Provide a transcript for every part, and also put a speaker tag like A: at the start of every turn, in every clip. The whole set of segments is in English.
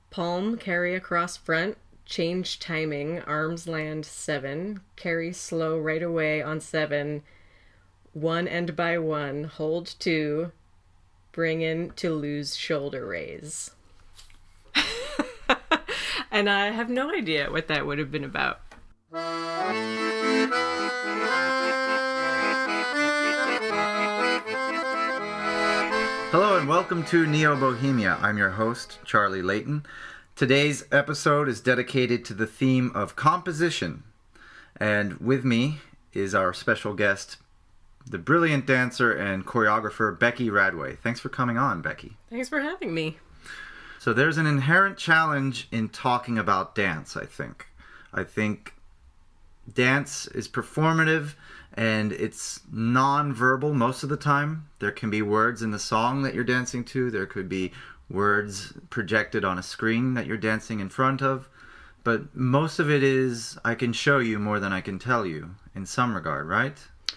A: Palm, carry across front, change timing, arms land 7, carry slow right away on 7, 1 and by 1, hold 2, bring in to lose shoulder raise. And I have no idea what that would have been about.
B: Hello and welcome to Neo Bohemia. I'm your host, Charlie Layton. Today's episode is dedicated to the theme of composition. And with me is our special guest, the brilliant dancer and choreographer, Becky Radway. Thanks for coming on, Becky.
A: Thanks for having me.
B: So there's an inherent challenge in talking about dance, I think. I think dance is performative and it's non-verbal most of the time. There can be words in the song that you're dancing to. There could be words projected on a screen that you're dancing in front of. But most of it is, I can show you more than I can tell you, in some regard, right?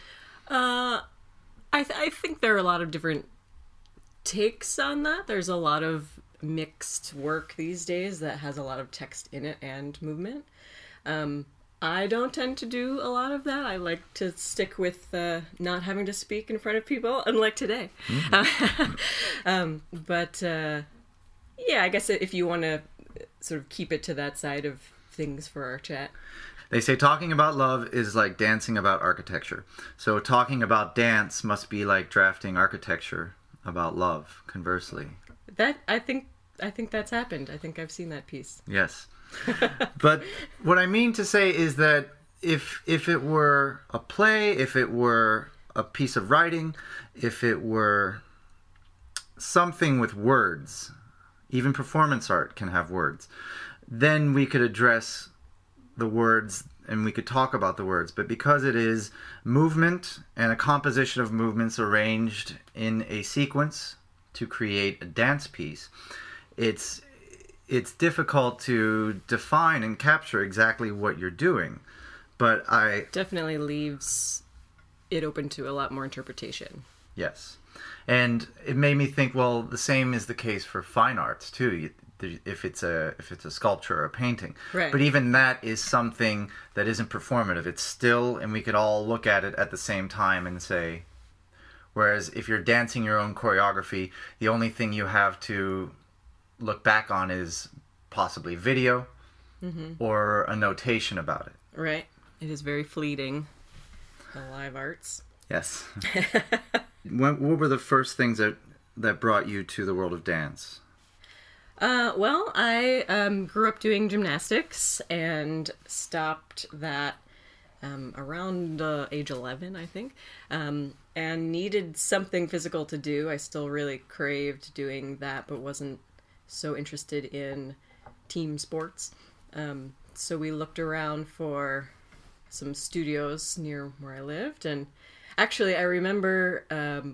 A: I think there are a lot of different takes on that. There's a lot of mixed work these days that has a lot of text in it and movement. I don't tend to do a lot of that. I like to stick with not having to speak in front of people, unlike today. Mm-hmm. Yeah, I guess if you want to sort of keep it to that side of things for our chat.
B: They say talking about love is like dancing about architecture. So talking about dance must be like drafting architecture about love, conversely.
A: I think that's happened. I think I've seen that piece.
B: Yes. But what I mean to say is that if it were a play, if it were a piece of writing, if it were something with words, even performance art can have words, then we could address the words and we could talk about the words. But because it is movement and a composition of movements arranged in a sequence to create a dance piece, it's difficult to define and capture exactly what you're doing. But I
A: definitely leaves it open to a lot more interpretation.
B: Yes. And it made me think, well, the same is the case for fine arts too. If it's a sculpture or a painting.
A: Right.
B: But even that is something that isn't performative. It's still, and we could all look at it at the same time and say, whereas if you're dancing your own choreography, the only thing you have to look back on is possibly video or a notation about it.
A: Right. It is very fleeting, the live arts.
B: Yes. What were the first things that brought you to the world of dance?
A: Well, I grew up doing gymnastics and stopped that around age 11, I think, and needed something physical to do. I still really craved doing that, but wasn't so interested in team sports. So we looked around for some studios near where I lived, and actually I remember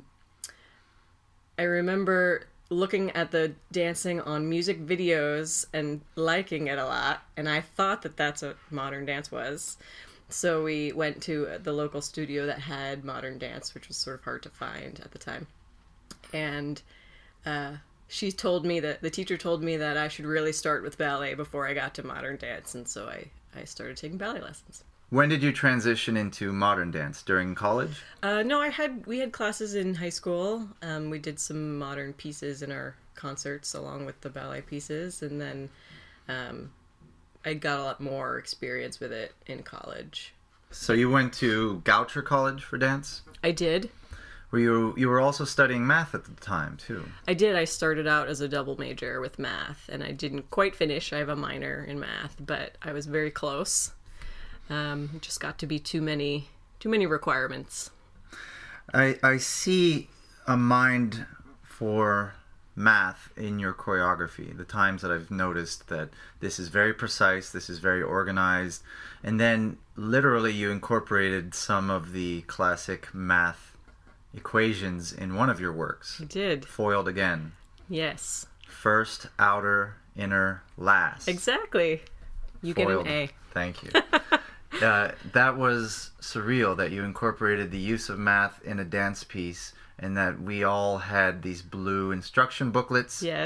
A: looking at the dancing on music videos and liking it a lot, and I thought that that's what modern dance was. So we went to the local studio that had modern dance, which was sort of hard to find at the time. And the teacher told me that I should really start with ballet before I got to modern dance, and so I started taking ballet lessons.
B: When did you transition into modern dance? During college?
A: No, we had classes in high school. We did some modern pieces in our concerts along with the ballet pieces, and then I got a lot more experience with it in college.
B: So you went to Goucher College for dance?
A: I did.
B: You were also studying math at the time, too.
A: I did. I started out as a double major with math, and I didn't quite finish. I have a minor in math, but I was very close. It just got to be too many requirements.
B: I see a mind for math in your choreography. The times that I've noticed that this is very precise, this is very organized, and then literally you incorporated some of the classic math equations in one of your works.
A: I did.
B: Foiled again.
A: Yes.
B: First, outer, inner, last.
A: Exactly. You
B: Foiled.
A: Get an A.
B: Thank you. That was surreal that you incorporated the use of math in a dance piece, and that we all had these blue instruction booklets.
A: Yes.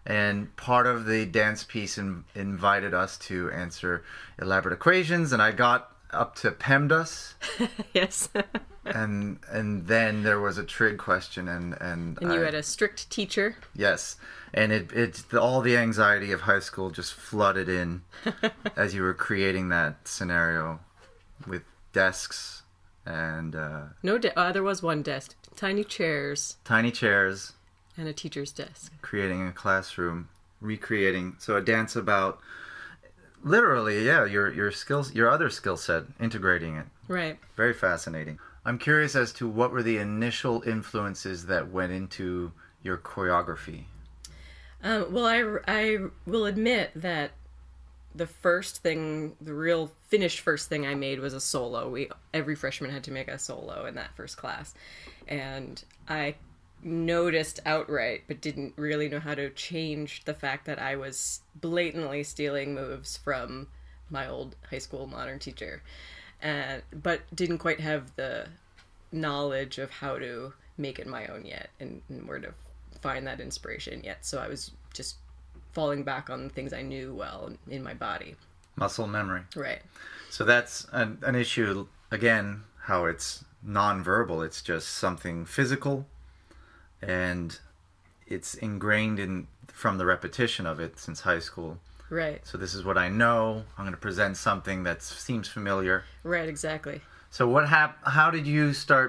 B: And part of the dance piece invited us to answer elaborate equations, and I got up to PEMDAS.
A: Yes.
B: and then there was a trig question, and
A: you had a strict teacher.
B: Yes, and all the anxiety of high school just flooded in as you were creating that scenario with desks and
A: there was one desk, tiny chairs, and a teacher's desk.
B: Creating a classroom, recreating a dance about literally, your skills, your other skill set, integrating it.
A: Right.
B: Very fascinating. I'm curious as to what were the initial influences that went into your choreography.
A: Well, I will admit that the real finished first thing I made was a solo. Every freshman had to make a solo in that first class, and I noticed outright, but didn't really know how to change the fact that I was blatantly stealing moves from my old high school modern teacher, but didn't quite have the knowledge of how to make it my own yet, and where to find that inspiration yet. So I was just falling back on the things I knew well in my body.
B: Muscle memory.
A: Right.
B: So that's an issue, again, how it's nonverbal. It's just something physical, and it's ingrained from the repetition of it since high school.
A: Right.
B: So this is what I know. I'm going to present something that seems familiar.
A: Right, exactly.
B: So how did you start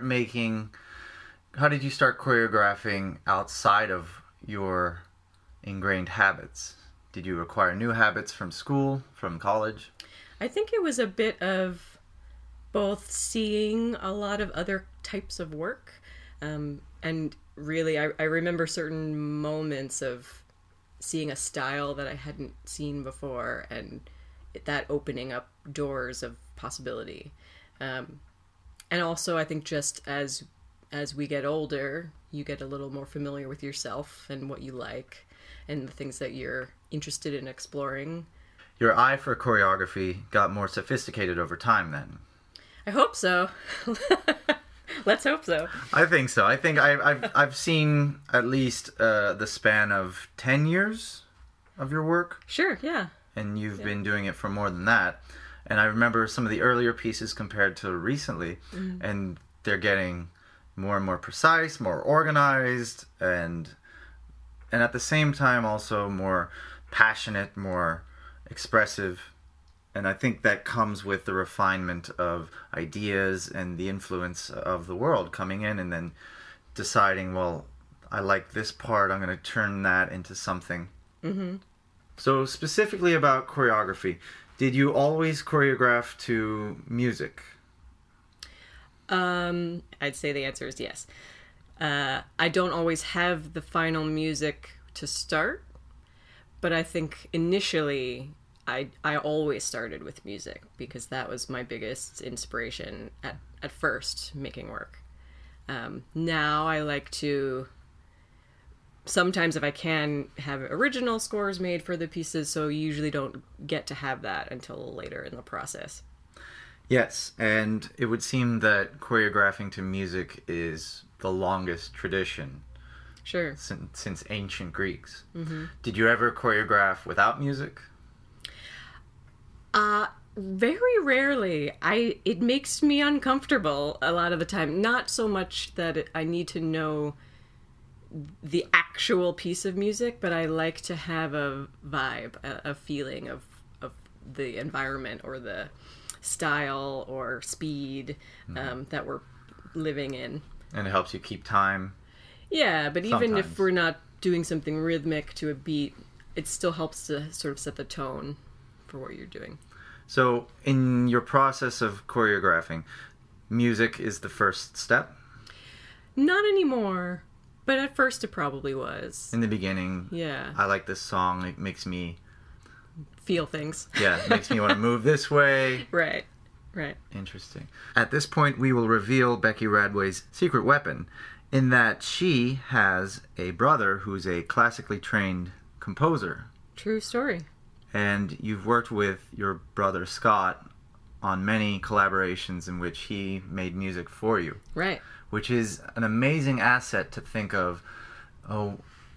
B: choreographing outside of your ingrained habits? Did you acquire new habits from school, from college?
A: I think it was a bit of both seeing a lot of other types of work, and really I remember certain moments of seeing a style that I hadn't seen before, and that opening up doors of possibility. And also I think just as we get older, you get a little more familiar with yourself and what you like and the things that you're interested in exploring.
B: Your eye for choreography got more sophisticated over time then.
A: I hope so. Let's hope so.
B: I think so. I think I've seen at least the span of 10 years of your work.
A: Sure, yeah.
B: And you've been doing it for more than that. And I remember some of the earlier pieces compared to recently, and they're getting more and more precise, more organized, and at the same time also more passionate, more expressive. And I think that comes with the refinement of ideas and the influence of the world coming in, and then deciding, well, I like this part, I'm going to turn that into something. Mm-hmm. So specifically about choreography, did you always choreograph to music?
A: I'd say the answer is yes. I don't always have the final music to start, but I think initially I always started with music because that was my biggest inspiration at first making work. Now I like to, sometimes if I can, have original scores made for the pieces, so you usually don't get to have that until later in the process.
B: Yes, and it would seem that choreographing to music is the longest tradition.
A: Sure.
B: Since ancient Greeks.
A: Mm-hmm.
B: Did you ever choreograph without music?
A: Very rarely. It makes me uncomfortable a lot of the time. Not so much that I need to know the actual piece of music, but I like to have a vibe, a feeling of the environment or the style or speed that we're living in. And
B: it helps you keep time.
A: Yeah, but even if we're not doing something rhythmic to a beat, it still helps to sort of set the tone for what you're doing.
B: So in your process of choreographing, music is the first step?
A: Not anymore, but at first it probably was.
B: In the beginning,
A: yeah.
B: I like this song, it makes me
A: feel things.
B: Yeah, it makes me want to move this way.
A: Right.
B: Interesting. At this point, we will reveal Becky Radway's secret weapon, in that she has a brother who's a classically trained composer.
A: True story.
B: And you've worked with your brother Scott on many collaborations in which he made music for you.
A: Right.
B: Which is an amazing asset to think of,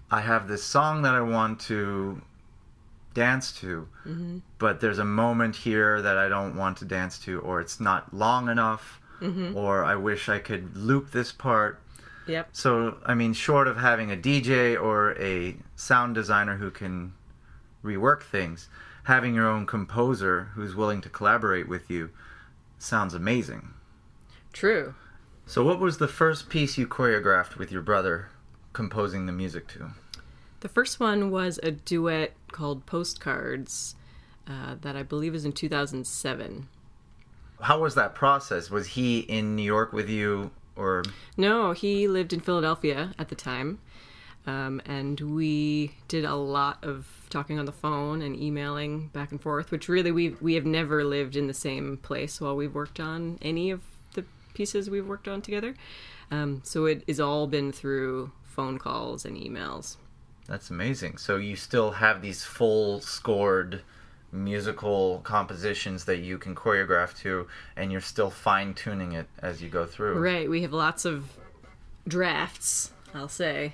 B: I have this song that I want to dance to, but there's a moment here that I don't want to dance to, or it's not long enough, or I wish I could loop this part.
A: Yep.
B: So, I mean, short of having a DJ or a sound designer who can rework things, having your own composer who's willing to collaborate with you sounds amazing.
A: True.
B: So what was the first piece you choreographed with your brother composing the music to?
A: The first one was a duet called Postcards that I believe is in 2007.
B: How was that process? Was he in New York with you, or?
A: No, he lived in Philadelphia at the time, and we did a lot of talking on the phone and emailing back and forth, which really we have never lived in the same place while we've worked on any of the pieces we've worked on together. So it has all been through phone calls and emails.
B: That's amazing. So you still have these full scored musical compositions that you can choreograph to, and you're still fine-tuning it as you go through.
A: Right. We have lots of drafts, I'll say.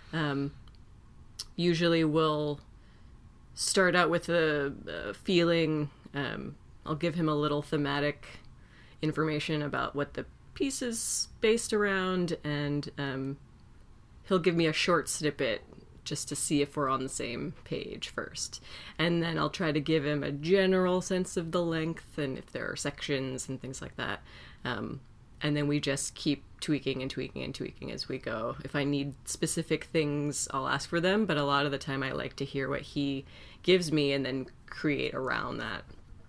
A: Usually we'll start out with a feeling. I'll give him a little thematic information about what the piece is based around, and he'll give me a short snippet just to see if we're on the same page first. And then I'll try to give him a general sense of the length and if there are sections and things like that. And then we just keep tweaking and tweaking and tweaking as we go. If I need specific things, I'll ask for them, but a lot of the time I like to hear what he gives me and then create around that.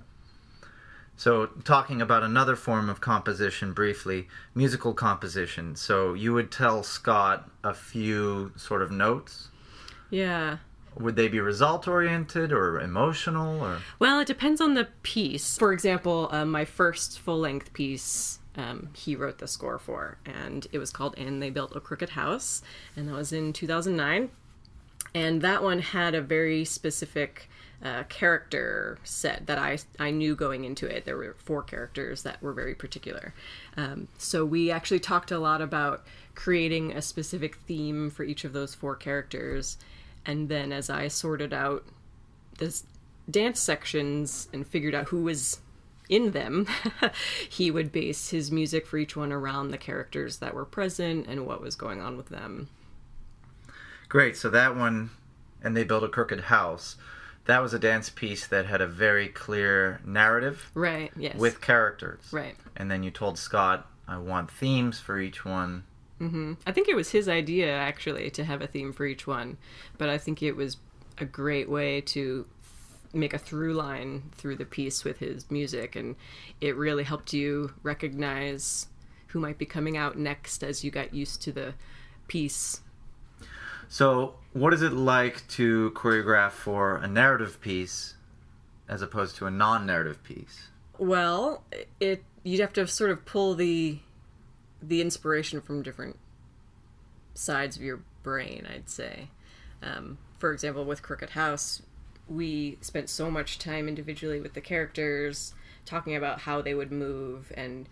B: So, talking about another form of composition briefly, musical composition. So, you would tell Scott a few sort of notes?
A: Yeah.
B: Would they be result-oriented or emotional? Or?
A: Well, it depends on the piece. For example, my first full-length piece, he wrote the score for, and it was called And They Built a Crooked House, and that was in 2009. And that one had a very specific character set that I knew going into it. There were 4 characters that were very particular. So we actually talked a lot about creating a specific theme for each of those 4 characters. And then as I sorted out the dance sections and figured out who was in them, he would base his music for each one around the characters that were present and what was going on with them.
B: Great. So that one, And They Built a Crooked House, that was a dance piece that had a very clear narrative.
A: Right, yes.
B: With characters.
A: Right.
B: And then you told Scott, I want themes for each one.
A: Mm-hmm. I think it was his idea, actually, to have a theme for each one. But I think it was a great way to make a through line through the piece with his music. And it really helped you recognize who might be coming out next as you got used to the piece.
B: So, what is it like to choreograph for a narrative piece as opposed to a non-narrative piece?
A: Well, you'd have to sort of pull the inspiration from different sides of your brain, I'd say. For example, with Crooked House, we spent so much time individually with the characters, talking about how they would move and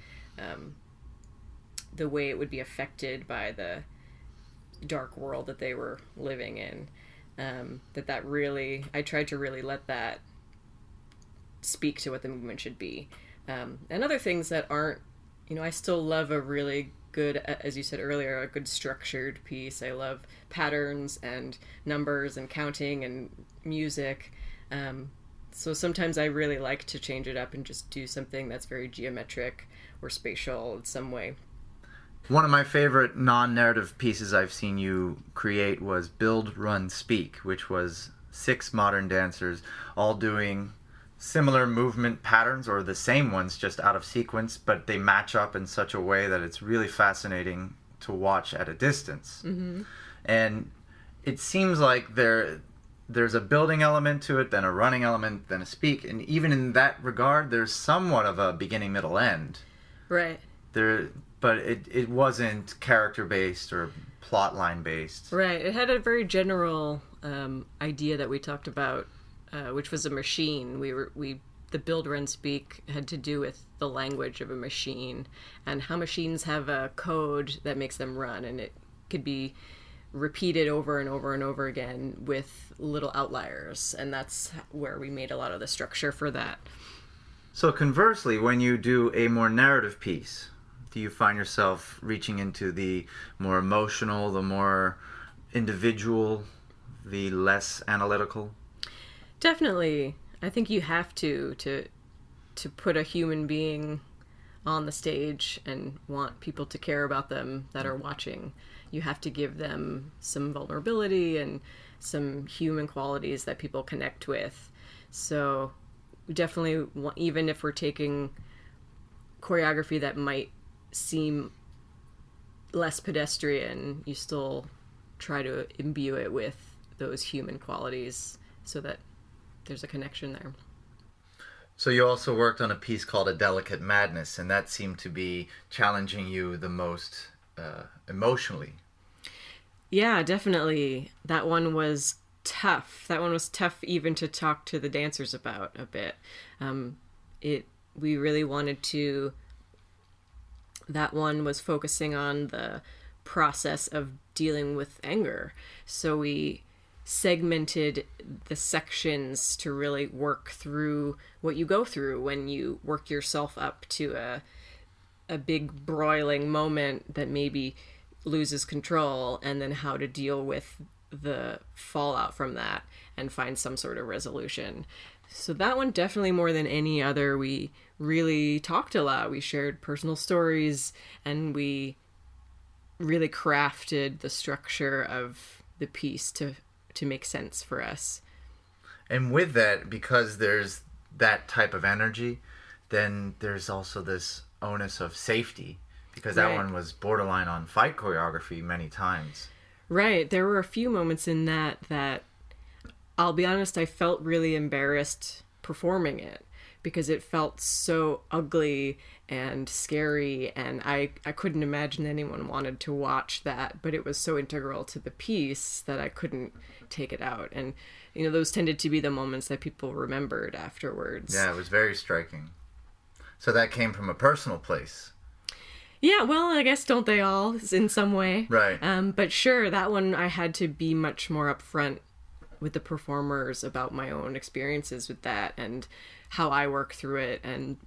A: the way it would be affected by the dark world that they were living in. That really, I tried to really let that speak to what the movement should be. And other things that aren't, I still love a really good, as you said earlier, a good structured piece. I love patterns and numbers and counting and music. So sometimes I really like to change it up and just do something that's very geometric or spatial in some way.
B: One of my favorite non-narrative pieces I've seen you create was Build, Run, Speak, which was 6 modern dancers all doing similar movement patterns, or the same ones, just out of sequence, but they match up in such a way that it's really fascinating to watch at a distance. Mm-hmm. And it seems like there's a building element to it, then a running element, then a speak, and even in that regard, there's somewhat of a beginning, middle, end.
A: Right.
B: But it wasn't character-based or plot-line-based.
A: Right. It had a very general idea that we talked about, which was a machine. The Build, Run, Speak had to do with the language of a machine and how machines have a code that makes them run, and it could be repeated over and over and over again with little outliers. And that's where we made a lot of the structure for that.
B: So conversely, when you do a more narrative piece, do you find yourself reaching into the more emotional, the more individual, the less analytical?
A: Definitely. I think you have to put a human being on the stage and want people to care about them that are watching. You have to give them some vulnerability and some human qualities that people connect with. So we definitely want, even if we're taking choreography that might seem less pedestrian, you still try to imbue it with those human qualities so that there's a connection there.
B: So you also worked on a piece called A Delicate Madness, and that seemed to be challenging you the most emotionally.
A: Yeah, definitely. That one was tough. That one was tough even to talk to the dancers about a bit. We really wanted to... That one was focusing on the process of dealing with anger. So we segmented the sections to really work through what you go through when you work yourself up to a big broiling moment that maybe loses control, and then how to deal with the fallout from that and find some sort of resolution. So that one, definitely more than any other, we really talked a lot. We shared personal stories, and we really crafted the structure of the piece to make sense for us.
B: And with that, because there's that type of energy, then there's also this onus of safety, because that one was borderline on fight choreography many times.
A: Right. There were a few moments in that I'll be honest, I felt really embarrassed performing it, because it felt so ugly and scary, and I couldn't imagine anyone wanted to watch that, but it was so integral to the piece that I couldn't take it out. And, you know, those tended to be the moments that people remembered afterwards.
B: Yeah, it was very striking. So that came from a personal place.
A: Yeah, well, I guess don't they all in some way?
B: Right.
A: But sure, that one I had to be much more upfront with the performers about my own experiences with that, and how I work through it, and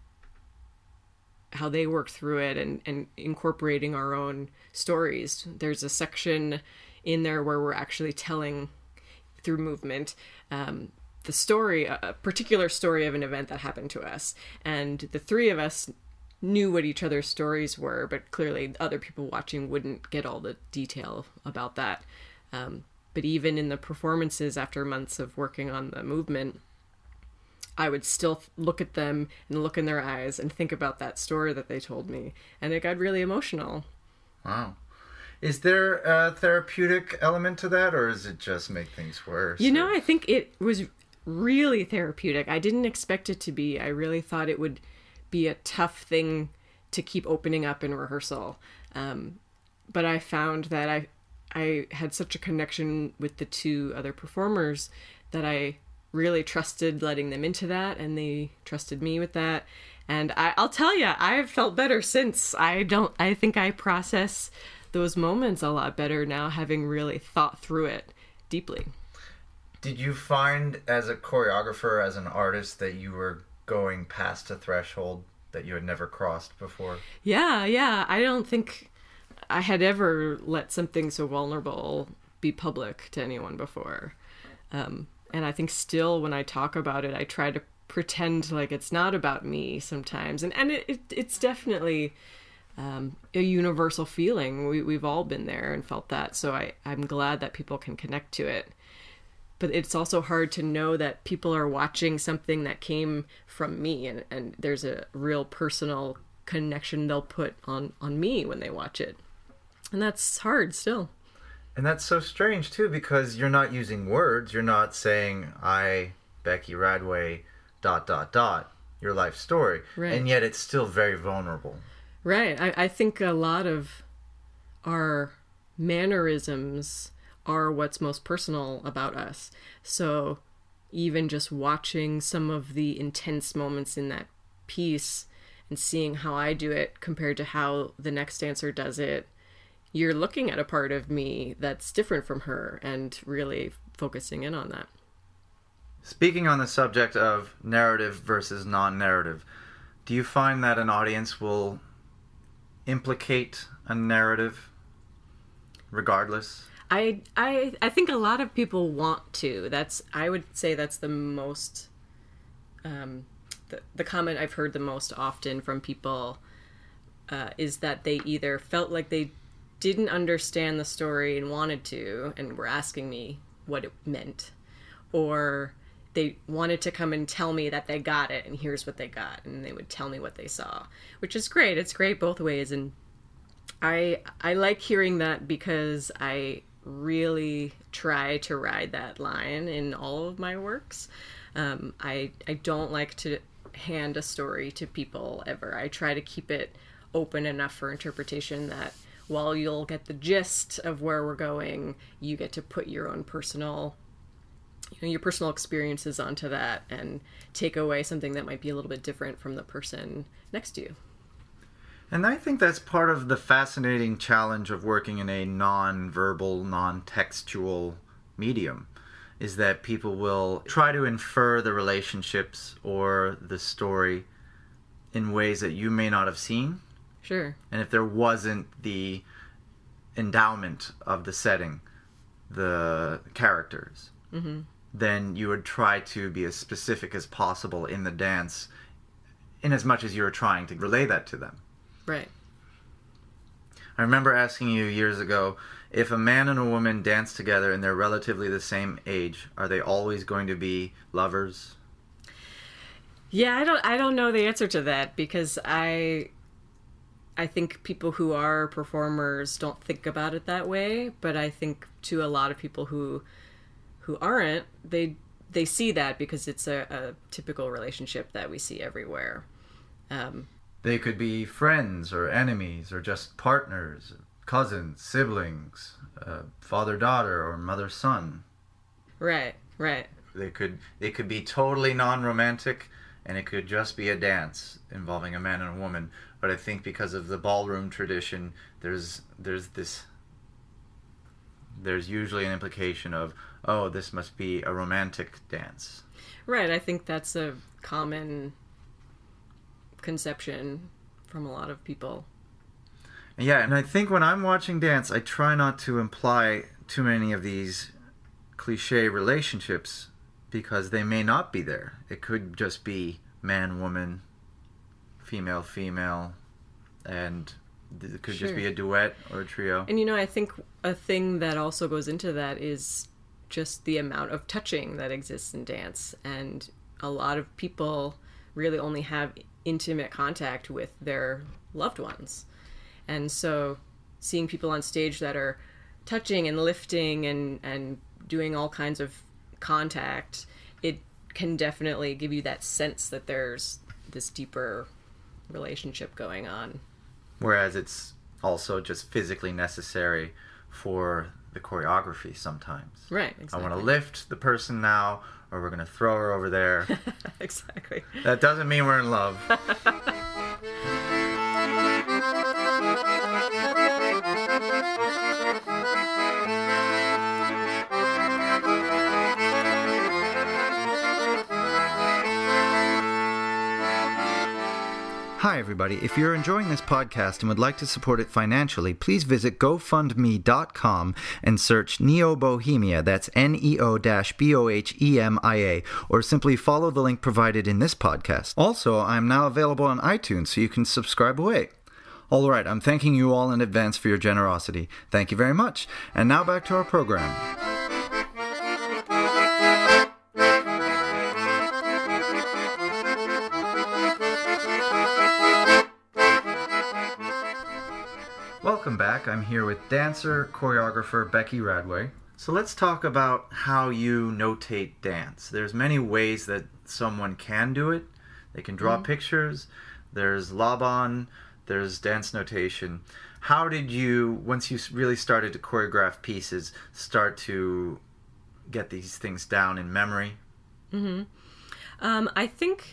A: how they work through it, and incorporating our own stories. There's a section in there where we're actually telling through movement the story, a particular story of an event that happened to us. And the three of us knew what each other's stories were, but clearly other people watching wouldn't get all the detail about that. But even in the performances, after months of working on the movement, I would still look at them and look in their eyes and think about that story that they told me. And it got really emotional.
B: Wow. Is there a therapeutic element to that, or does it just make things worse?
A: You know, I think it was really therapeutic. I didn't expect it to be. I really thought it would be a tough thing to keep opening up in rehearsal. But I found that I had such a connection with the two other performers that I really trusted letting them into that, and they trusted me with that. And I'll tell you, I've felt better since. I think I process those moments a lot better now, having really thought through it deeply.
B: Did you find, as a choreographer, as an artist, that you were going past a threshold that you had never crossed before?
A: Yeah. I don't think I had ever let something so vulnerable be public to anyone before. And I think still when I talk about it, I try to pretend like it's not about me sometimes. And it's definitely a universal feeling. We've all been there and felt that. So I'm glad that people can connect to it. But it's also hard to know that people are watching something that came from me, and there's a real personal connection they'll put on me when they watch it. And that's hard still.
B: And that's so strange, too, because you're not using words. You're not saying, I, Becky Radway, ... your life story.
A: Right.
B: And yet it's still very vulnerable.
A: Right. I think a lot of our mannerisms are what's most personal about us. So even just watching some of the intense moments in that piece and seeing how I do it compared to how the next dancer does it you're looking at a part of me that's different from her, and really focusing in on that.
B: Speaking on the subject of narrative versus non-narrative, do you find that an audience will implicate a narrative regardless?
A: I think a lot of people want to. I would say that's the most the comment I've heard the most often from people is that they either felt like they didn't understand the story and wanted to and were asking me what it meant, or they wanted to come and tell me that they got it and here's what they got, and they would tell me what they saw, which is great. It's great both ways, and I like hearing that because I really try to ride that line in all of my works. I don't like to hand a story to people ever. I try to keep it open enough for interpretation that while you'll get the gist of where we're going, you get to put your own personal, your personal experiences onto that and take away something that might be a little bit different from the person next to you.
B: And I think that's part of the fascinating challenge of working in a non-verbal, non-textual medium, is that people will try to infer the relationships or the story in ways that you may not have seen.
A: Sure.
B: And if there wasn't the endowment of the setting, the characters, then you would try to be as specific as possible in the dance, in as much as you were trying to relay that to them.
A: Right.
B: I remember asking you years ago, if a man and a woman dance together and they're relatively the same age, are they always going to be lovers?
A: Yeah, I don't know the answer to that, because I think people who are performers don't think about it that way, but I think to a lot of people who aren't, they see that because it's a typical relationship that we see everywhere.
B: They could be friends or enemies or just partners, cousins, siblings, father-daughter or mother-son.
A: Right.
B: They could be totally non-romantic, and it could just be a dance involving a man and a woman. But I think because of the ballroom tradition, there's usually an implication of, oh, this must be a romantic dance.
A: Right. I think that's a common conception from a lot of people.
B: Yeah, and I think when I'm watching dance, I try not to imply too many of these cliche relationships, because they may not be there. It could just be man, woman, female, female, and it could just be a duet or a trio.
A: And I think a thing that also goes into that is just the amount of touching that exists in dance, and a lot of people really only have intimate contact with their loved ones. And so seeing people on stage that are touching and lifting and doing all kinds of contact, it can definitely give you that sense that there's this deeper relationship going on.
B: Whereas it's also just physically necessary for the choreography sometimes.
A: Right, exactly.
B: I want to lift the person now, or we're going to throw her over there.
A: Exactly.
B: That doesn't mean we're in love. Hi, everybody. If you're enjoying this podcast and would like to support it financially, please visit GoFundMe.com and search Neo Bohemia, that's Neo-Bohemia, or simply follow the link provided in this podcast. Also, I'm now available on iTunes, so you can subscribe away. All right, I'm thanking you all in advance for your generosity. Thank you very much. And now back to our program. Welcome back. I'm here with dancer, choreographer Becky Radway. So let's talk about how you notate dance. There's many ways that someone can do it. They can draw pictures. There's Laban. There's dance notation. How did you, once you really started to choreograph pieces, start to get these things down in memory?
A: I think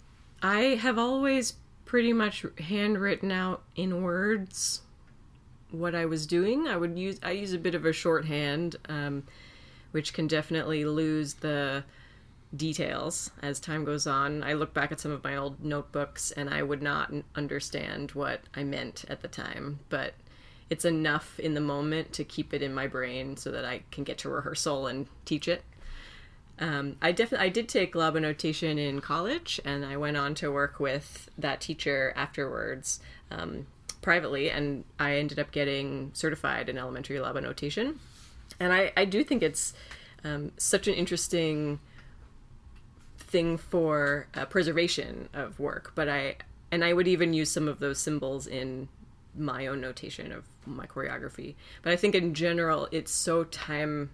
A: I have always pretty much handwritten out in words what I was doing. I use a bit of a shorthand, which can definitely lose the details as time goes on. I look back at some of my old notebooks and I would not understand what I meant at the time, but it's enough in the moment to keep it in my brain so that I can get to rehearsal and teach it. I did take Labo notation in college, and I went on to work with that teacher afterwards, privately, and I ended up getting certified in elementary Labo notation. And I do think it's such an interesting thing for preservation of work, but I would even use some of those symbols in my own notation of my choreography. But I think in general, it's so time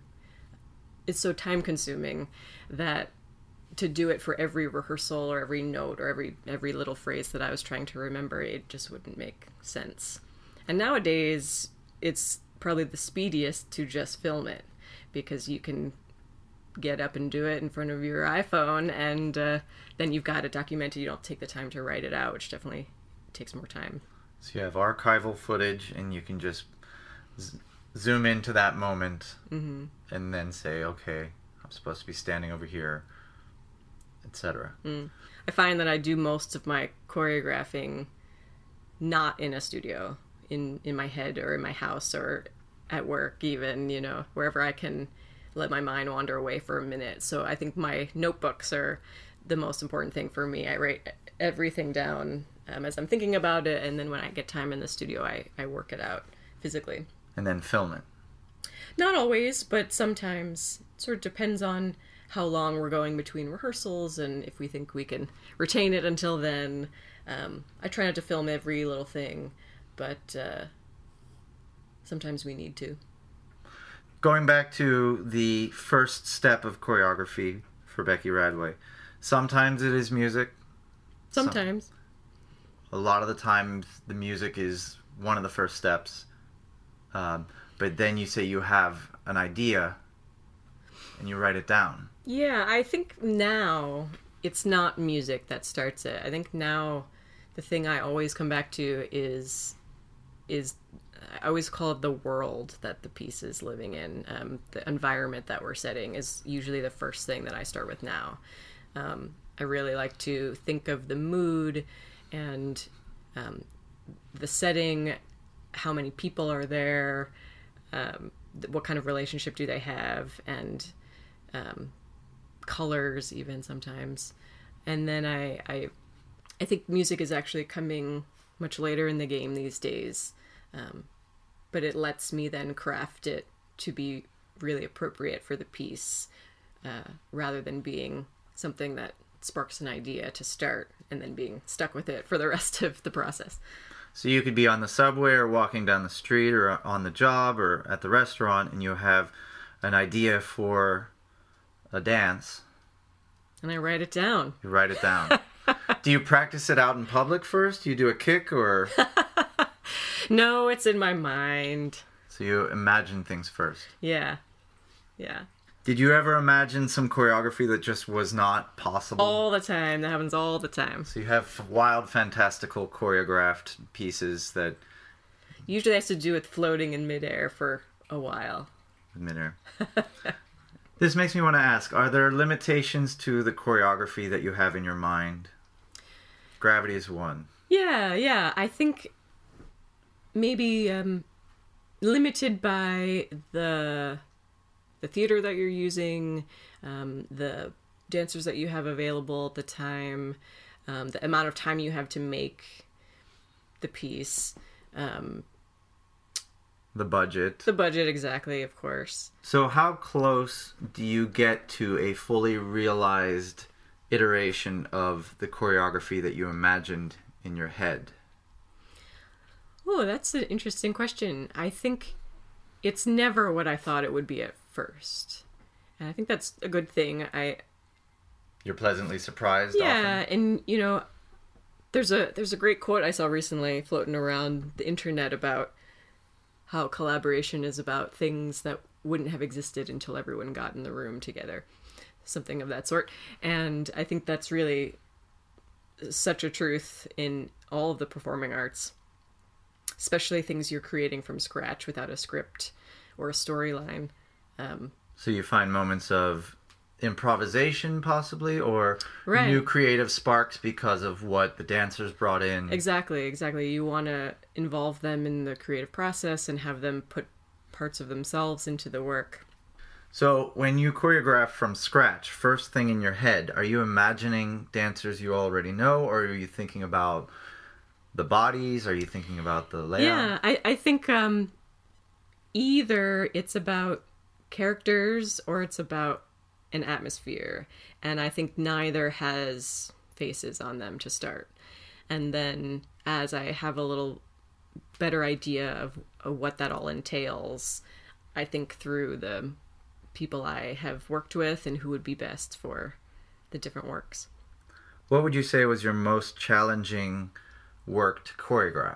A: consuming that to do it for every rehearsal or every note or every little phrase that I was trying to remember, it just wouldn't make sense. And nowadays, it's probably the speediest to just film it, because you can get up and do it in front of your iPhone, and then you've got it documented. You don't take the time to write it out, which definitely takes more time.
B: So you have archival footage, and you can just zoom into that moment,
A: Mm-hmm.
B: and then say, okay, I'm supposed to be standing over here, etc.
A: I find that I do most of my choreographing not in a studio, in my head or in my house or at work even, wherever I can let my mind wander away for a minute. So I think my notebooks are the most important thing for me. I write everything down as I'm thinking about it, and then when I get time in the studio, I work it out physically.
B: And then film it.
A: Not always, but sometimes. It sort of depends on how long we're going between rehearsals and if we think we can retain it until then. I try not to film every little thing, but sometimes we need to.
B: Going back to the first step of choreography for Becky Radway, sometimes it is music.
A: Sometimes.
B: A lot of the times the music is one of the first steps. But then you say you have an idea and you write it down.
A: Yeah, I think now it's not music that starts it. I think now the thing I always come back to is I always call it the world that the piece is living in. The environment that we're setting is usually the first thing that I start with now. I really like to think of the mood and the setting, how many people are there, what kind of relationship do they have, and colors even sometimes. And then I think music is actually coming much later in the game these days, but it lets me then craft it to be really appropriate for the piece, rather than being something that sparks an idea to start and then being stuck with it for the rest of the process.
B: So you could be on the subway or walking down the street or on the job or at the restaurant, and you have an idea for a dance.
A: And I write it down.
B: You write it down. Do you practice it out in public first? Do you do a kick or...
A: No, it's in my mind.
B: So you imagine things first.
A: Yeah. Yeah.
B: Did you ever imagine some choreography that just was not possible?
A: All the time. That happens all the time.
B: So you have wild, fantastical choreographed pieces that...
A: Usually has to do with floating in midair for a while.
B: Midair. This makes me want to ask, are there limitations to the choreography that you have in your mind? Gravity is one.
A: Yeah. I think maybe limited by the theater that you're using, the dancers that you have available at the time, the amount of time you have to make the piece.
B: The budget.
A: The budget, exactly, of course.
B: So how close do you get to a fully realized iteration of the choreography that you imagined in your head?
A: Oh, that's an interesting question. I think it's never what I thought it would be at first. And I think that's a good thing.
B: You're pleasantly surprised
A: Yeah,
B: often?
A: and there's a great quote I saw recently floating around the internet about how collaboration is about things that wouldn't have existed until everyone got in the room together. Something of that sort. And I think that's really such a truth in all of the performing arts. especially things you're creating from scratch without a script or a storyline.
B: So you find moments of improvisation possibly, or
A: Right.
B: new creative sparks because of what the dancers brought in.
A: Exactly. You want to involve them in the creative process and have them put parts of themselves into the work.
B: So when you choreograph from scratch, first thing in your head, are you imagining dancers you already know, or are you thinking about the bodies? Are you thinking about the layout?
A: Yeah, I think either it's about characters or it's about an atmosphere. And I think neither has faces on them to start. And then as I have a little better idea of what that all entails, I think through the people I have worked with and who would be best for the different works.
B: What would you say was your most challenging work to choreograph?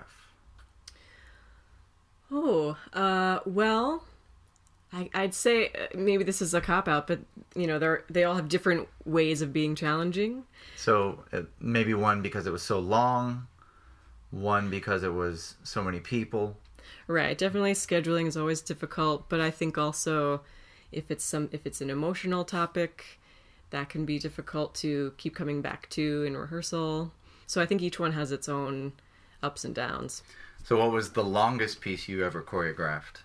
A: Well, I'd say maybe this is a cop-out, but, you know, they all have different ways of being challenging.
B: So maybe one because it was so long, one because it was so many people.
A: Right, definitely scheduling is always difficult, but I think also if it's an emotional topic, that can be difficult to keep coming back to in rehearsal. So I think each one has its own ups and downs.
B: So what was the longest piece you ever choreographed?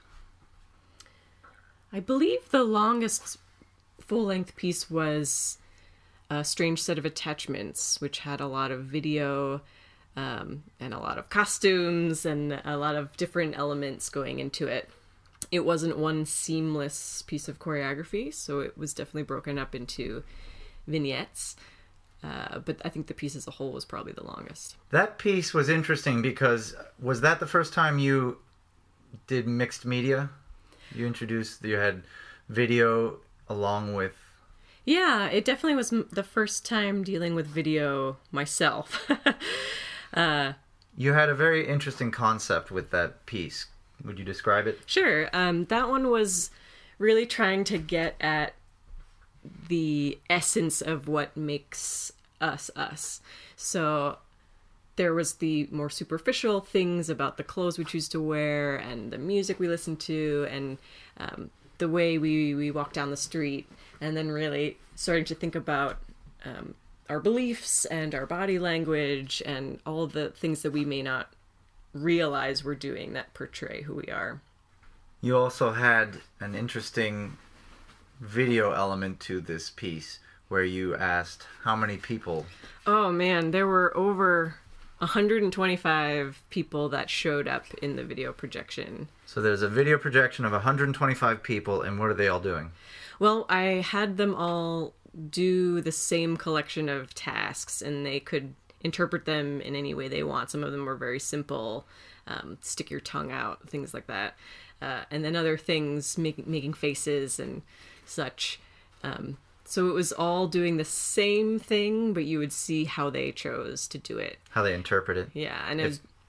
A: I believe the longest full-length piece was A Strange Set of Attachments, which had a lot of video and a lot of costumes and a lot of different elements going into it. It wasn't one seamless piece of choreography, so it was definitely broken up into vignettes. But I think the piece as a whole was probably the longest.
B: That piece was interesting because was that the first time you did mixed media? You had video along with...
A: Yeah, it definitely was the first time dealing with video myself.
B: You had a very interesting concept with that piece. Would you describe it?
A: Sure. That one was really trying to get at the essence of what makes us us. So there was the more superficial things about the clothes we choose to wear and the music we listen to and the way we walk down the street, and then really starting to think about our beliefs and our body language and all the things that we may not realize we're doing that portray who we are.
B: You also had an interesting video element to this piece where you asked how many people.
A: Oh man, there were over 125 people that showed up in the video projection.
B: So there's a video projection of 125 people, and what are they all doing?
A: Well, I had them all do the same collection of tasks, and they could interpret them in any way they want. Some of them were very simple, stick your tongue out, things like that. And then other things, making faces and such. So it was all doing the same thing, but you would see how they chose to do it.
B: How they interpret it.
A: Yeah, and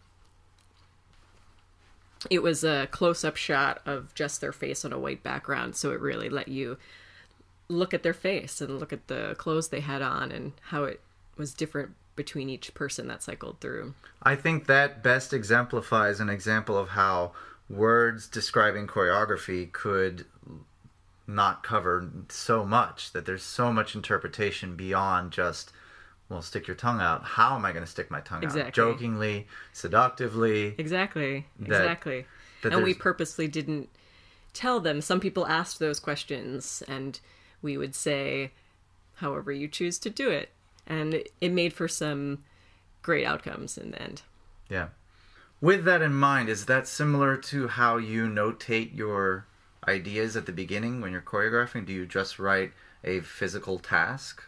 A: it was a close-up shot of just their face on a white background, so it really let you look at their face and look at the clothes they had on and how it was different between each person that cycled through.
B: I think that best exemplifies an example of how words describing choreography could not cover so much, that there's so much interpretation beyond just, well, stick your tongue out. How am I going to stick my tongue out? Jokingly, seductively.
A: Exactly.
B: That
A: and we purposely didn't tell them. Some people asked those questions, and we would say, however you choose to do it. And it made for some great outcomes in the end.
B: Yeah. With that in mind, is that similar to how you notate your ideas at the beginning when you're choreographing? Do you just write a physical task?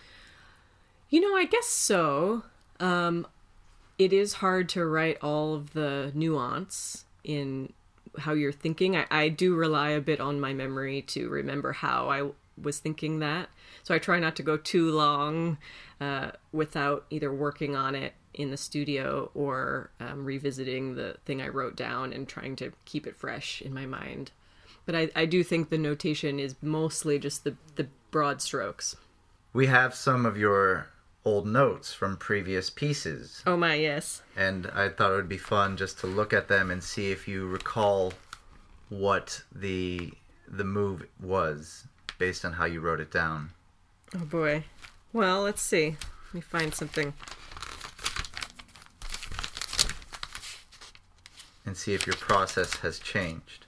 A: I guess so. It is hard to write all of the nuance in how you're thinking. I do rely a bit on my memory to remember how I was thinking that. So I try not to go too long without either working on it in the studio or revisiting the thing I wrote down and trying to keep it fresh in my mind. But I do think the notation is mostly just the broad strokes.
B: We have some of your old notes from previous pieces.
A: Oh my, yes.
B: And I thought it would be fun just to look at them and see if you recall what the move was based on how you wrote it down.
A: Oh boy. Well, let's see. Let me find something.
B: And see if your process has changed.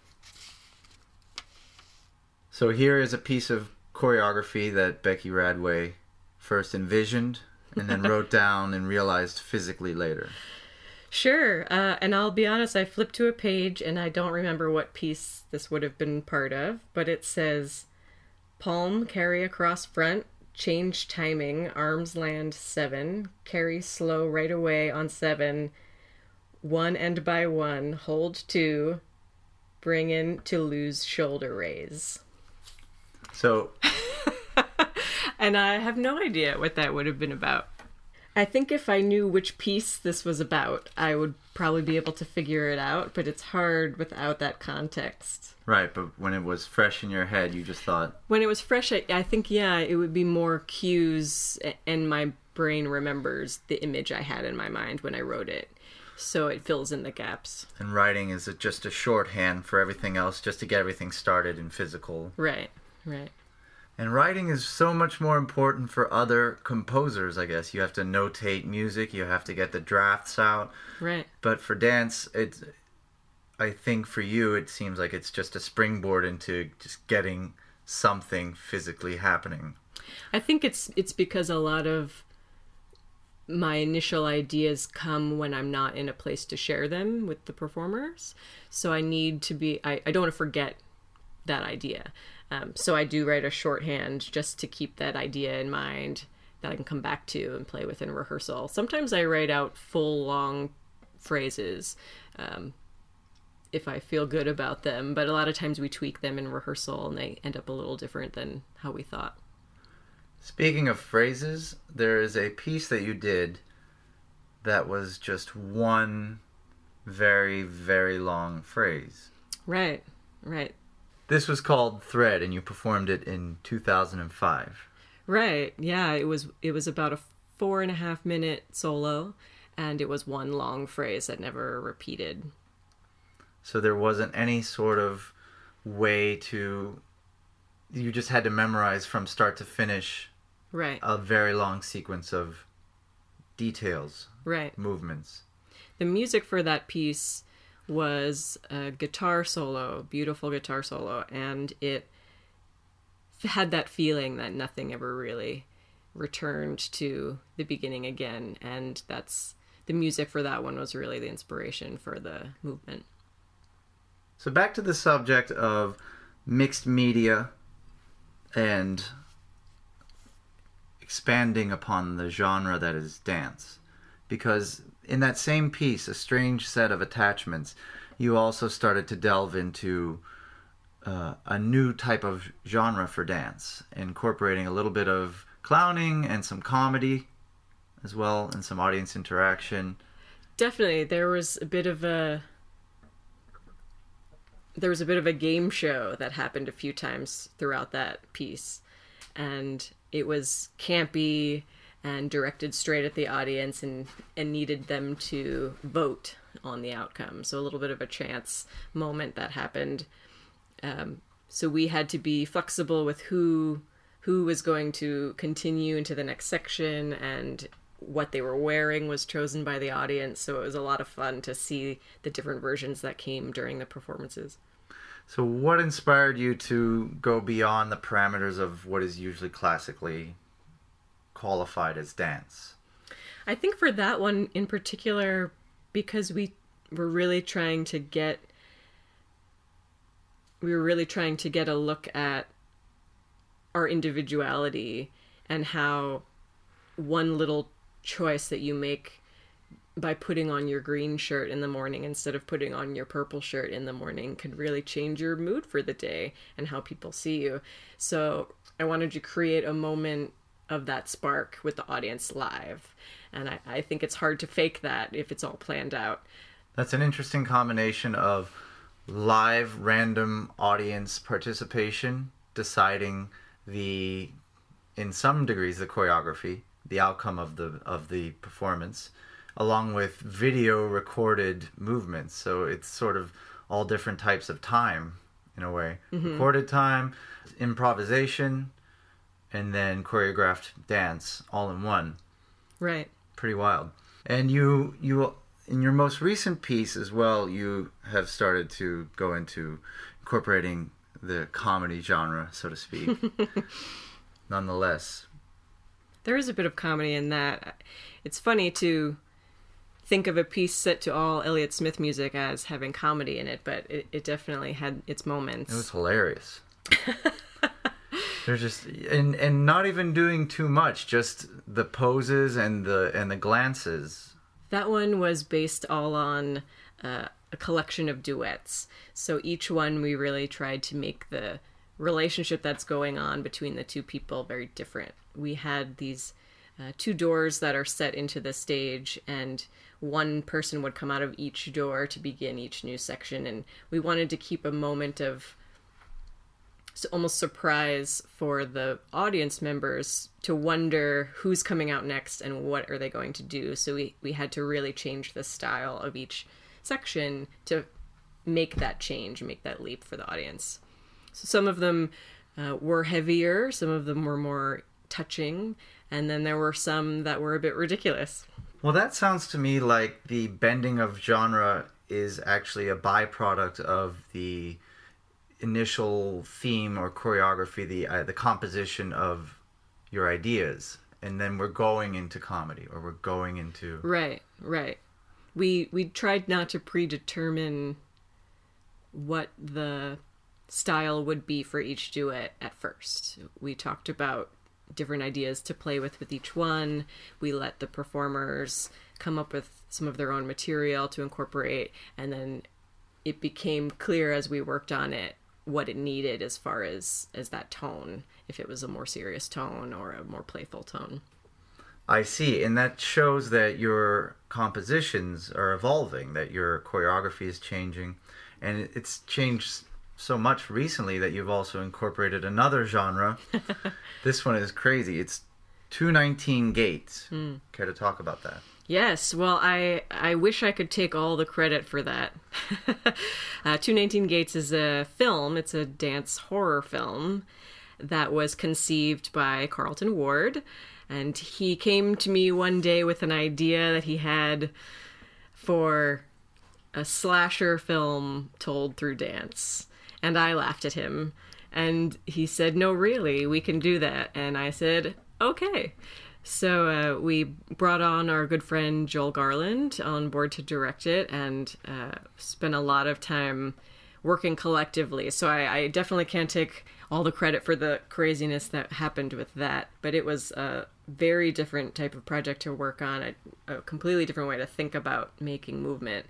B: So here is a piece of choreography that Becky Radway first envisioned and then wrote down and realized physically later.
A: Sure. And I'll be honest, I flipped to a page and I don't remember what piece this would have been part of, but it says, palm, carry across front, change timing, arms land 7, carry slow right away on 7, 1 and by 1, hold 2, bring in to lose shoulder raise.
B: So...
A: And I have no idea what that would have been about. I think if I knew which piece this was about, I would probably be able to figure it out, but it's hard without that context.
B: Right, but when it was fresh in your head, you just thought...
A: When it was fresh, I think, yeah, it would be more cues, and my brain remembers the image I had in my mind when I wrote it. So it fills in the gaps.
B: And writing is just a shorthand for everything else, just to get everything started in physical.
A: Right, right.
B: And writing is so much more important for other composers, I guess. You have to notate music, you have to get the drafts out.
A: Right.
B: But for dance, I think for you, it seems like it's just a springboard into just getting something physically happening.
A: I think it's because a lot of my initial ideas come when I'm not in a place to share them with the performers. So I need to be, I don't want to forget that idea. So I do write a shorthand just to keep that idea in mind that I can come back to and play with in rehearsal. Sometimes I write out full, long phrases if I feel good about them, but a lot of times we tweak them in rehearsal and they end up a little different than how we thought.
B: Speaking of phrases, there is a piece that you did that was just one very, very long phrase.
A: Right, right.
B: This was called Thread, and you performed it in 2005.
A: Right, yeah, it was about a 4.5 minute solo, and it was one long phrase that never repeated.
B: So there wasn't any sort of way to... You just had to memorize from start to finish
A: right.
B: a very long sequence of details,
A: right.
B: movements.
A: The music for that piece was a guitar solo, beautiful guitar solo, and it had that feeling that nothing ever really returned to the beginning again, and that's the music for that one was really the inspiration for the movement.
B: So back to the subject of mixed media and expanding upon the genre that is dance, because in that same piece, A Strange Set of Attachments, you also started to delve into a new type of genre for dance, incorporating a little bit of clowning and some comedy as well, and some audience interaction.
A: Definitely, there was a bit of a game show that happened a few times throughout that piece, and it was campy and directed straight at the audience and needed them to vote on the outcome. So a little bit of a chance moment that happened. So we had to be flexible with who was going to continue into the next section, and what they were wearing was chosen by the audience. So it was a lot of fun to see the different versions that came during the performances.
B: So what inspired you to go beyond the parameters of what is usually classically qualified as dance?
A: I think for that one in particular, because we were really trying to get a look at our individuality and how one little choice that you make by putting on your green shirt in the morning instead of putting on your purple shirt in the morning could really change your mood for the day and how people see you. So I wanted to create a moment of that spark with the audience live. And I think it's hard to fake that if it's all planned out.
B: That's an interesting combination of live random audience participation, deciding in some degrees the choreography, the outcome of the performance, along with video recorded movements. So it's sort of all different types of time in a way. Recorded time, improvisation, and then choreographed dance all in one.
A: Right.
B: Pretty wild. And you in your most recent piece as well, you have started to go into incorporating the comedy genre, so to speak. Nonetheless.
A: There is a bit of comedy in that. It's funny to think of a piece set to all Elliott Smith music as having comedy in it, but it definitely had its moments.
B: It was hilarious. They're just and not even doing too much, just the poses and the glances.
A: That one was based all on a collection of duets. So each one we really tried to make the relationship that's going on between the two people very different. We had these two doors that are set into the stage, and one person would come out of each door to begin each new section, and we wanted to keep a moment of almost surprise for the audience members to wonder who's coming out next and what are they going to do. So we had to really change the style of each section to make that change, make that leap for the audience. So some of them were heavier, some of them were more touching, and then there were some that were a bit ridiculous.
B: Well, that sounds to me like the bending of genre is actually a byproduct of the initial theme or choreography, the composition of your ideas, and then we're going into comedy, or we're going into...
A: Right. We tried not to predetermine what the style would be for each duet at first. We talked about different ideas to play with each one. We let the performers come up with some of their own material to incorporate, and then it became clear as we worked on it what it needed as far as that tone, if it was a more serious tone or a more playful tone.
B: I see, and that shows that your compositions are evolving, that your choreography is changing, and it's changed so much recently that you've also incorporated another genre. This one is crazy. It's 219 Gates. Care to talk about that?
A: Yes, well, I wish I could take all the credit for that. 219 Gates is a film. It's a dance horror film that was conceived by Carlton Ward. And he came to me one day with an idea that he had for a slasher film told through dance. And I laughed at him. And he said, "No, really, we can do that." And I said, "Okay." So we brought on our good friend Joel Garland on board to direct it, and spent a lot of time working collectively. So I definitely can't take all the credit for the craziness that happened with that, but it was a very different type of project to work on, a completely different way to think about making movement,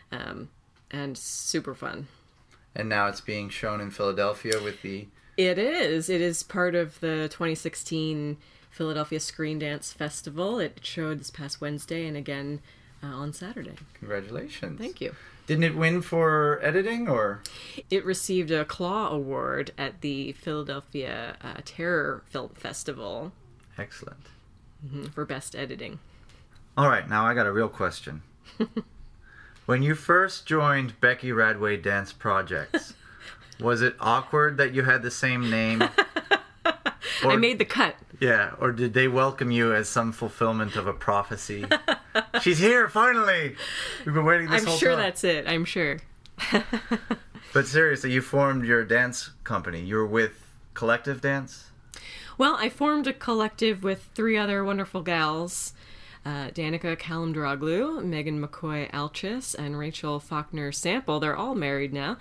A: and super fun.
B: And now it's being shown in Philadelphia with the...
A: It is part of the 2016 Philadelphia Screen Dance Festival. It showed this past Wednesday and again on Saturday.
B: Congratulations.
A: Thank you.
B: Didn't it win for editing, or?
A: It received a Claw Award at the Philadelphia Terror Film Festival.
B: Excellent.
A: For best editing.
B: All right, now I got a real question. When you first joined Becky Radway Dance Projects, was it awkward that you had the same name?
A: I made the cut.
B: Yeah, or did they welcome you as some fulfillment of a prophecy? She's here, finally! We've been waiting this whole time.
A: I'm sure that's it, I'm sure.
B: But seriously, you formed your dance company. You were with Collective Dance?
A: Well, I formed a collective with 3 other wonderful gals. Danica Kalimdraglu, Megan McCoy-Alchis, and Rachel Faulkner-Sample. They're all married now.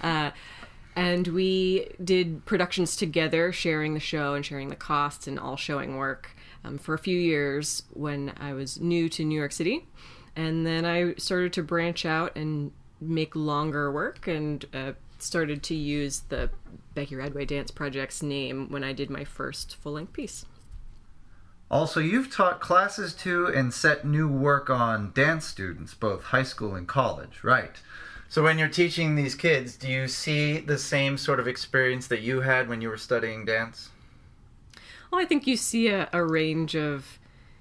A: And we did productions together, sharing the show and sharing the costs and all showing work for a few years when I was new to New York City. And then I started to branch out and make longer work, and started to use the Becky Radway Dance Project's name when I did my first full-length piece.
B: Also, you've taught classes to and set new work on dance students, both high school and college, right? So when you're teaching these kids, do you see the same sort of experience that you had when you were studying dance?
A: Well, I think you see a range of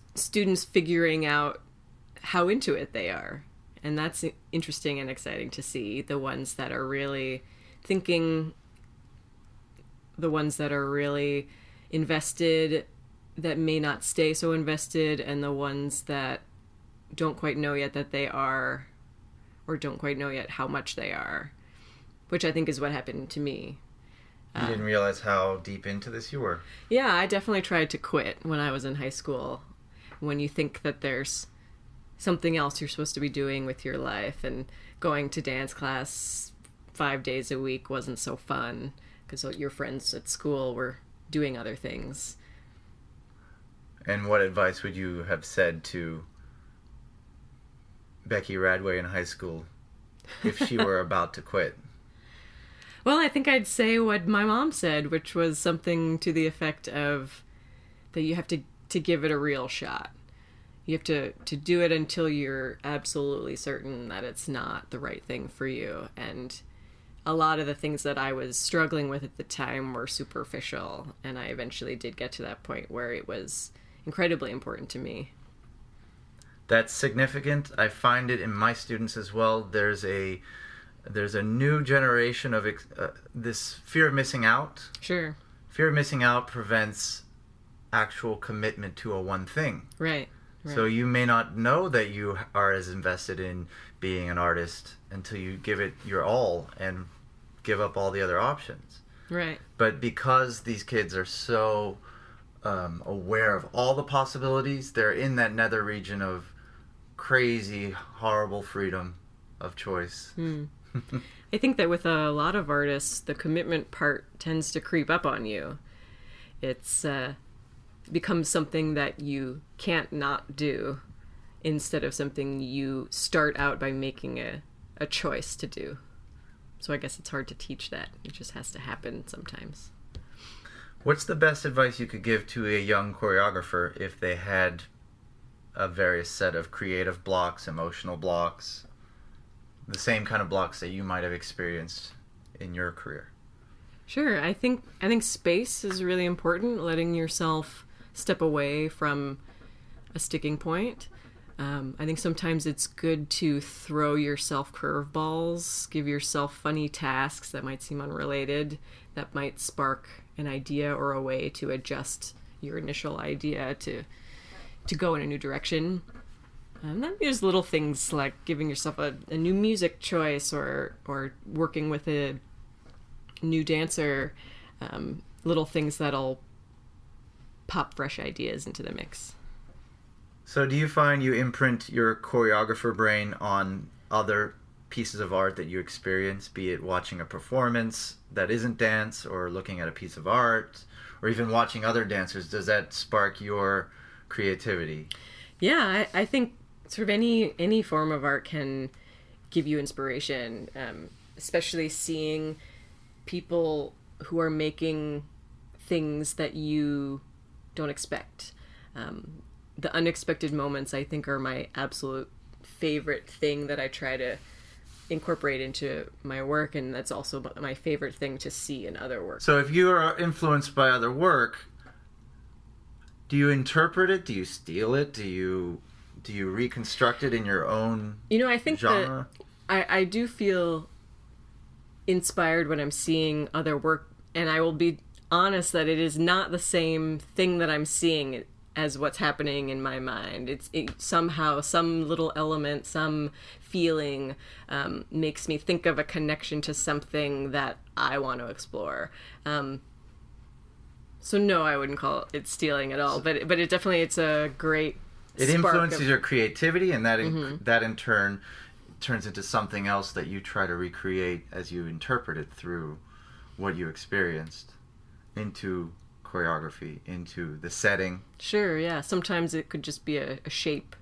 A: students figuring out how into it they are. And that's interesting and exciting to see. The ones that are really thinking, the ones that are really invested that may not stay so invested, and the ones that don't quite know yet that they are, or don't quite know yet how much they are, which I think is what happened to me.
B: You didn't realize how deep into this you were.
A: Yeah, I definitely tried to quit when I was in high school. When you think that there's something else you're supposed to be doing with your life, and going to dance class 5 days a week wasn't so fun because your friends at school were doing other things.
B: And what advice would you have said to Becky Radway in high school if she were about to quit?
A: Well, I think I'd say what my mom said, which was something to the effect of that you have to give it a real shot. You have to do it until you're absolutely certain that it's not the right thing for you. And a lot of the things that I was struggling with at the time were superficial, and I eventually did get to that point where it was incredibly important to me.
B: That's significant. I find it in my students as well. There's a new generation of this fear of missing out.
A: Sure.
B: Fear of missing out prevents actual commitment to a one thing.
A: Right.
B: So you may not know that you are as invested in being an artist until you give it your all and give up all the other options.
A: Right.
B: But because these kids are so aware of all the possibilities, they're in that nether region of crazy, horrible freedom of choice.
A: I think that with a lot of artists, the commitment part tends to creep up on you. It's becomes something that you can't not do instead of something you start out by making a choice to do. So I guess it's hard to teach that. It just has to happen sometimes.
B: What's the best advice you could give to a young choreographer if they had a various set of creative blocks, emotional blocks, the same kind of blocks that you might have experienced in your career?
A: Sure. I think space is really important, letting yourself step away from a sticking point. I think sometimes it's good to throw yourself curveballs, give yourself funny tasks that might seem unrelated, that might spark an idea or a way to adjust your initial idea to go in a new direction. And then there's little things like giving yourself a new music choice or working with a new dancer, little things that'll pop fresh ideas into the mix.
B: So do you find you imprint your choreographer brain on other pieces of art that you experience, be it watching a performance that isn't dance or looking at a piece of art or even watching other dancers? Does that spark your creativity?
A: Yeah, I think sort of any form of art can give you inspiration, especially seeing people who are making things that you don't expect. The unexpected moments, I think, are my absolute favorite thing that I try to incorporate into my work, and that's also my favorite thing to see in other work.
B: So if you are influenced by other work, do you interpret it? Do you steal it? Do you reconstruct it in your own
A: I think
B: genre?
A: That I do feel inspired when I'm seeing other work, and I will be honest that it is not the same thing that I'm seeing as what's happening in my mind. It somehow, some little element, some feeling makes me think of a connection to something that I want to explore. So no, I wouldn't call it stealing at all, but it definitely, it's a great
B: It influences your creativity, and that in turn turns into something else that you try to recreate as you interpret it through what you experienced into choreography, into the setting.
A: Sure, yeah. Sometimes it could just be a shape.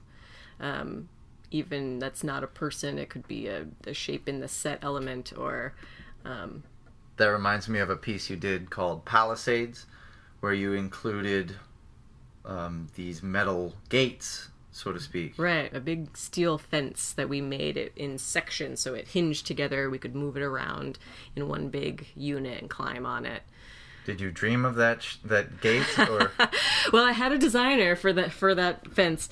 A: Even that's not a person. It could be a shape in the set element or...
B: That reminds me of a piece you did called Palisades, where you included these metal gates, so to speak.
A: Right, a big steel fence that we made it in sections so it hinged together. We could move it around in one big unit and climb on it.
B: Did you dream of that gate? Or
A: Well, I had a designer for that fence.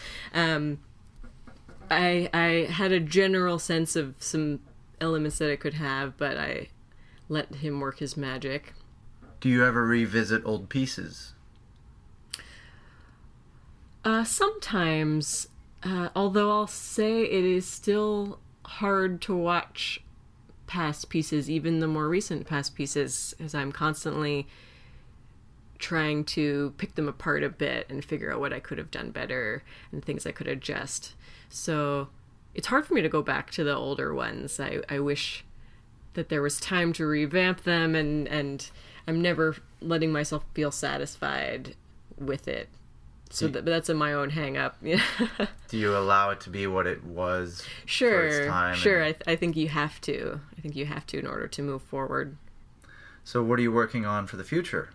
A: I had a general sense of some elements that it could have, but I let him work his magic.
B: do you ever revisit old pieces?
A: Sometimes, although I'll say it is still hard to watch past pieces, even the more recent past pieces, as I'm constantly trying to pick them apart a bit and figure out what I could have done better and things I could adjust. So it's hard for me to go back to the older ones. I wish that there was time to revamp them, and I'm never letting myself feel satisfied with it. So that's my own hang up.
B: Do you allow it to be what it was
A: Sure,
B: for its time?
A: sure. I think you have to. I think you have to in order to move forward.
B: So what are you working on for the future?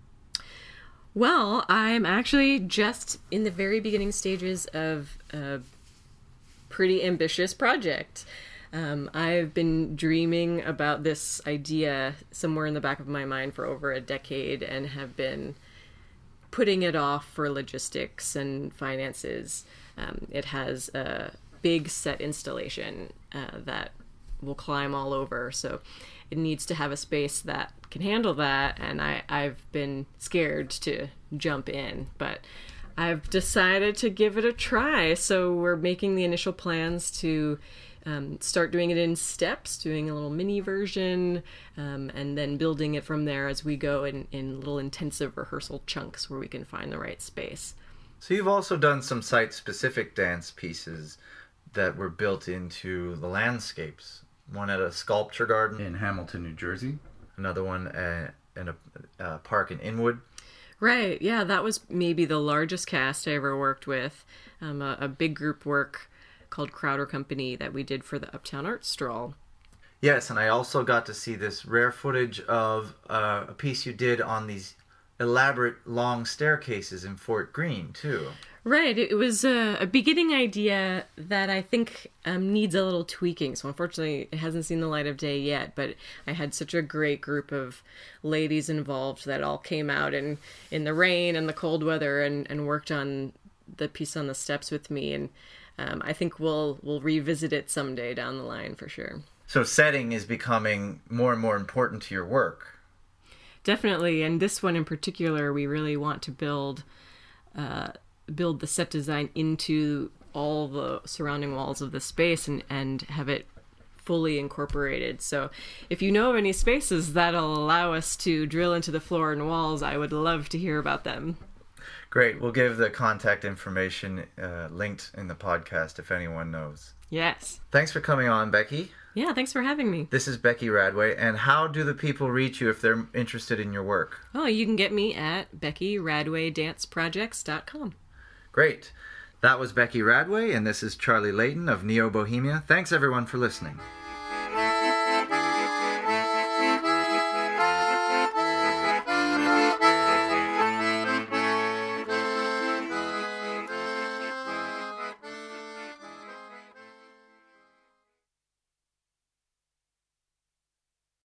A: Well, I'm actually just in the very beginning stages of a pretty ambitious project. I've been dreaming about this idea somewhere in the back of my mind for over a decade and have been putting it off for logistics and finances. It has a big set installation that will climb all over, so it needs to have a space that can handle that, and I've been scared to jump in, but I've decided to give it a try. So we're making the initial plans to start doing it in steps, doing a little mini version, and then building it from there as we go in little intensive rehearsal chunks where we can find the right space.
B: So you've also done some site-specific dance pieces that were built into the landscapes. One at a sculpture garden
C: in Hamilton, New Jersey.
B: Another one in a park in Inwood.
A: Right, yeah, that was maybe the largest cast I ever worked with. A big group work called Crowder Company that we did for the Uptown Art Stroll.
B: Yes, and I also got to see this rare footage of a piece you did on these elaborate long staircases in Fort Greene, too.
A: Right, it was a beginning idea that I think needs a little tweaking. So unfortunately, it hasn't seen the light of day yet, but I had such a great group of ladies involved that all came out in the rain and the cold weather and worked on the piece on the steps with me. And I think we'll revisit it someday down the line for sure.
B: So setting is becoming more and more important to your work.
A: Definitely, and this one in particular, we really want to build the set design into all the surrounding walls of the space and have it fully incorporated. So if you know of any spaces that'll allow us to drill into the floor and walls, I would love to hear about them.
B: Great. We'll give the contact information linked in the podcast if anyone knows.
A: Yes.
B: Thanks for coming on, Becky.
A: Yeah, thanks for having me.
B: This is Becky Radway, and how do the people reach you if they're interested in your work?
A: Oh, you can get me at BeckyRadwayDanceProjects.com.
B: Great. That was Becky Radway, and this is Charlie Layton of Neo Bohemia. Thanks, everyone, for listening.